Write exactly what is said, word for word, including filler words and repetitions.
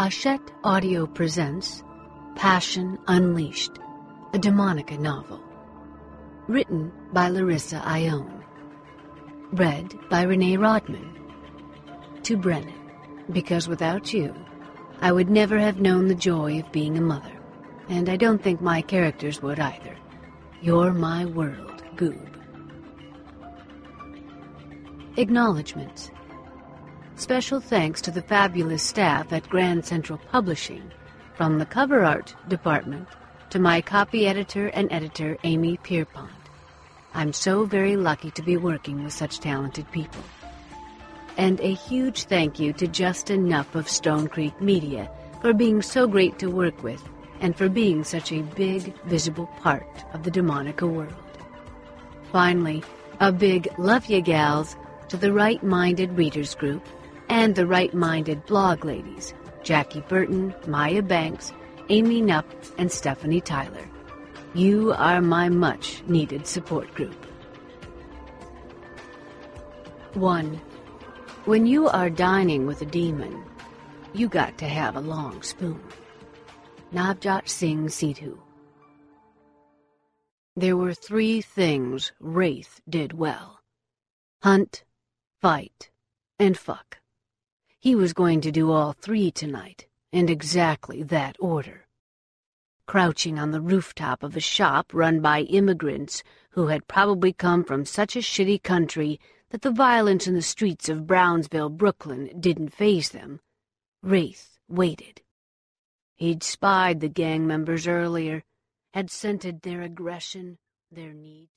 Hachette Audio presents Passion Unleashed, a Demonica novel. Written by Larissa Ione. Read by Renee Rodman. To Brennan, because without you, I would never have known the joy of being a mother, and I don't think my characters would either. You're my world, Goob. Acknowledgements. Special thanks to the fabulous staff at Grand Central Publishing, from the cover art department to my copy editor and editor, Amy Pierpont. I'm so very lucky to be working with such talented people. And a huge thank you to Justin Nuff of Stone Creek Media for being so great to work with and for being such a big, visible part of the Demonica world. Finally, a big love ya gals to the Right-Minded Readers Group and the Right-Minded Blog Ladies, Jackie Burton, Maya Banks, Amy Knupp, and Stephanie Tyler. You are my much-needed support group. one. When you are dining with a demon, you got to have a long spoon. Navjot Singh Sidhu. There were three things Wraith did well. Hunt, fight, and fuck. He was going to do all three tonight, in exactly that order. Crouching on the rooftop of a shop run by immigrants who had probably come from such a shitty country that the violence in the streets of Brownsville, Brooklyn, didn't faze them, Wraith waited. He'd spied the gang members earlier, had scented their aggression, their need.